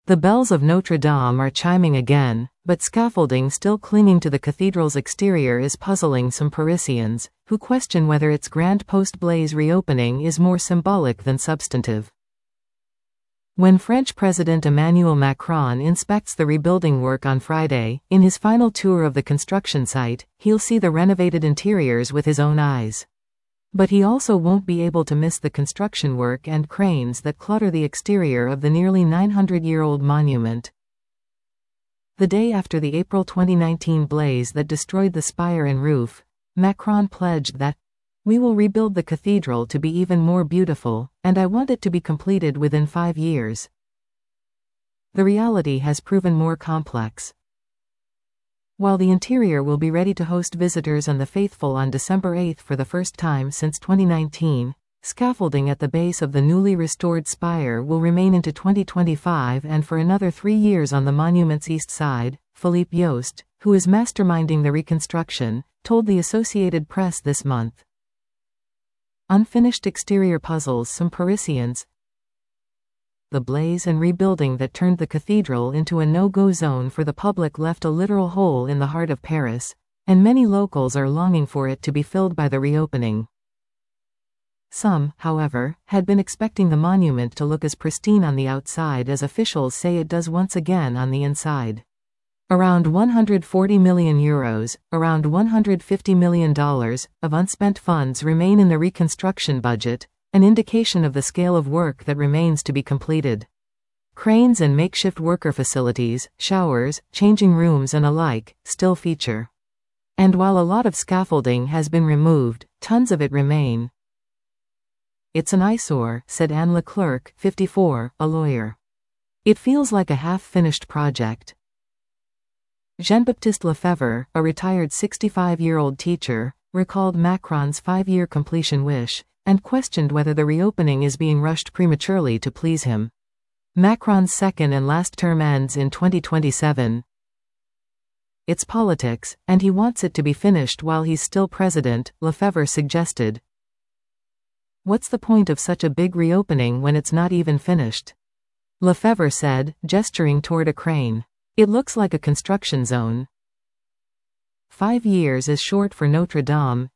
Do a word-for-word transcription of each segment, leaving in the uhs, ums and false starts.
The bells of Notre Dame are chiming again, but scaffolding still clinging to the cathedral's exterior is puzzling some Parisians, who question whether its Grand Post Blaze reopening is more symbolic than substantive. When French President Emmanuel Macron inspects the rebuilding work on Friday, in his final tour of the construction site, he'll see the renovated interiors with his own eyes. But he also won't be able to miss the construction work and cranes that clutter the exterior of the nearly nine hundred year old monument. The day after the April twenty nineteen blaze that destroyed the spire and roof, Macron pledged that, "We will rebuild the cathedral to be even more beautiful, and I want it to be completed within five years." The reality has proven more complex. While the interior will be ready to host visitors and the faithful on December eighth for the first time since twenty nineteen, scaffolding at the base of the newly restored spire will remain into twenty twenty-five and for another three years on the monument's east side. Philippe Yost, who is masterminding the reconstruction, told the Associated Press this month. Unfinished exterior puzzles some Parisians. The blaze and rebuilding that turned the cathedral into a no-go zone for the public left a literal hole in the heart of Paris, and many locals are longing for it to be filled by the reopening. Some, however, had been expecting the monument to look as pristine on the outside as officials say it does once again on the inside. Around one hundred forty million euros, around one hundred fifty million dollars, of unspent funds remain in the reconstruction budget, an indication of the scale of work that remains to be completed. Cranes and makeshift worker facilities, showers, changing rooms and alike, still feature. And while a lot of scaffolding has been removed, tons of it remain. "It's an eyesore," said Anne Leclerc, fifty-four, a lawyer. "It feels like a half-finished project." Jean-Baptiste Lefebvre, a retired sixty-five year old teacher, recalled Macron's five-year completion wish, and questioned whether the reopening is being rushed prematurely to please him. Macron's second and last term ends in twenty twenty-seven. "It's politics, and he wants it to be finished while he's still president," Lefebvre suggested. "What's the point of such a big reopening when it's not even finished?" Lefebvre said, gesturing toward a crane. "It looks like a construction zone." Five years is short for Notre Dame.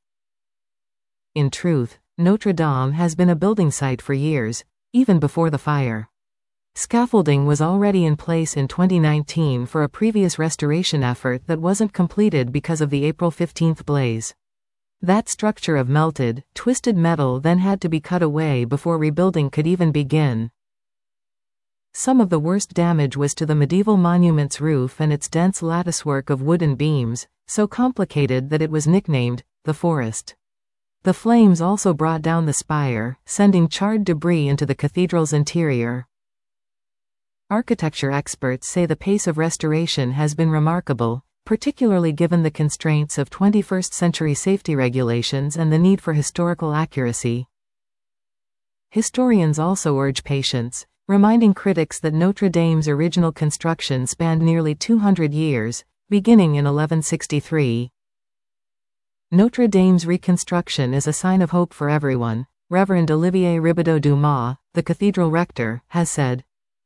In truth, Notre Dame has been a building site for years, even before the fire. Scaffolding was already in place in twenty nineteen for a previous restoration effort that wasn't completed because of the April fifteenth blaze. That structure of melted, twisted metal then had to be cut away before rebuilding could even begin. Some of the worst damage was to the medieval monument's roof and its dense latticework of wooden beams, so complicated that it was nicknamed the forest. The flames also brought down the spire, sending charred debris into the cathedral's interior. Architecture experts say the pace of restoration has been remarkable, particularly given the constraints of twenty-first century safety regulations and the need for historical accuracy. Historians also urge patience, reminding critics that Notre Dame's original construction spanned nearly two hundred years, beginning in eleven sixty-three. Notre Dame's reconstruction is a sign of hope for everyone, Reverend Olivier Ribadeau-Dumas, the cathedral rector, has said.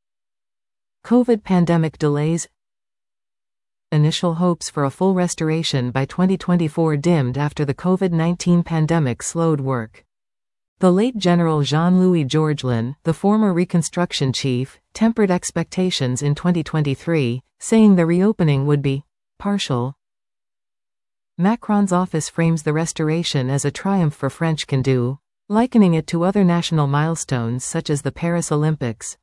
COVID pandemic delays. Initial hopes for a full restoration by twenty twenty-four dimmed after the COVID nineteen pandemic slowed work. The late General Jean-Louis Georgelin, the former reconstruction chief, tempered expectations in twenty twenty-three, saying the reopening would be partial. Macron's office frames the restoration as a triumph for French can do, likening it to other national milestones such as the Paris Olympics.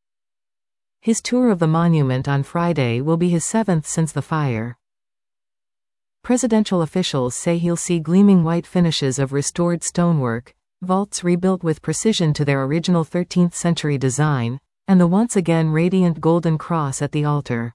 His tour of the monument on Friday will be his seventh since the fire. Presidential officials say he'll see gleaming white finishes of restored stonework, vaults rebuilt with precision to their original thirteenth century design, and the once again radiant golden cross at the altar.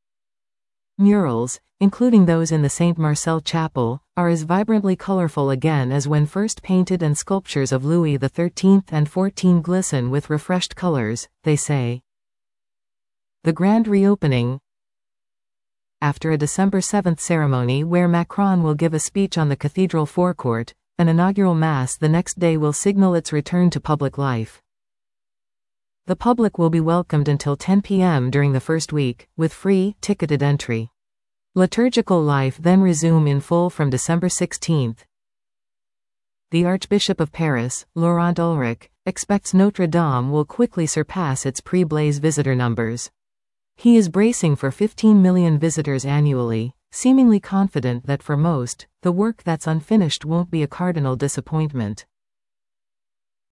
Murals, including those in the Saint Marcel Chapel, are as vibrantly colorful again as when first painted, and sculptures of Louis the thirteenth and fourteen glisten with refreshed colors, they say. The grand reopening. After a December seventh ceremony where Macron will give a speech on the cathedral forecourt, an inaugural mass the next day will signal its return to public life. The public will be welcomed until ten p m during the first week, with free, ticketed entry. Liturgical life then resume in full from December sixteenth. The Archbishop of Paris, Laurent Ulrich, expects Notre Dame will quickly surpass its pre-Blaise visitor numbers. He is bracing for fifteen million visitors annually, seemingly confident that for most, the work that's unfinished won't be a cardinal disappointment.